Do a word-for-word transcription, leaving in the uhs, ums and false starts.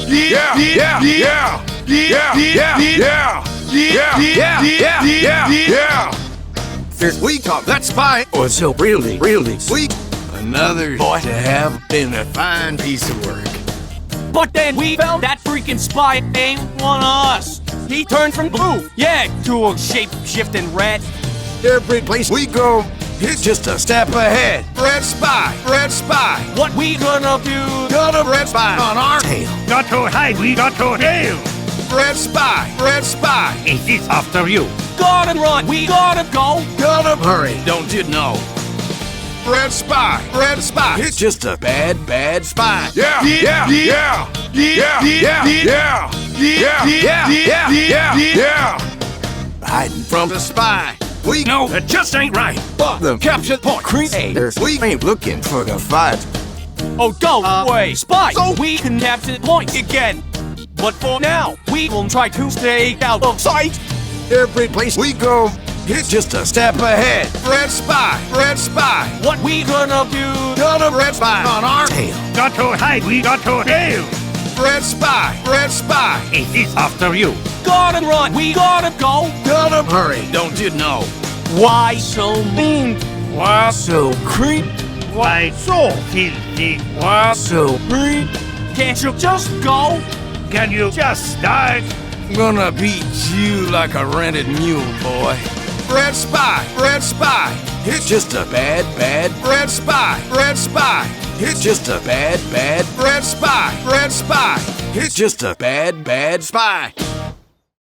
yeah, yeah, yeah, yeah, yeah, yeah, yeah, yeah, yeah, yeah, yeah. First we caught that spy was so really, really sweet. Another boy to have been a fine piece of work. But then we found that freaking spy ain't one of us. He turned from blue, yeah, to a shape-shifting red. Every place we go, it's just a step ahead. Red spy, red spy. What we gonna do? Got a red spy on our tail. Got to hide, we got to hail. Red spy, red spy. It is after you. Gotta run, we gotta go. Gotta hurry, don't you know? Red spy, red spy. It's just a bad, bad spy. Yeah, yeah, yeah, yeah, yeah, yeah, yeah, yeah, yeah, yeah, yeah. Hiding from the spy. We know It just ain't right. but the capture point creators. We ain't looking for the fight. Oh, go Uh, away, spy, so- so we can capture point again. But for now, we will try to stay out of sight. Every place we go, it's just a step ahead. Red spy, red spy. What we gonna do? Got a red spy on our tail. Got to hide, we got to hail. Red spy, red spy. It is after you. Gotta run, we gotta go. Gotta hurry, don't you know? Why so mean? Why so creep? Why so filthy? Why so creep? Can't you just go? Can you just start? Gonna beat you like a rented mule, boy. Red spy, red spy. It's just a bad, bad red spy, red spy. It's just a bad, bad red spy, red spy. It's just a bad, bad spy.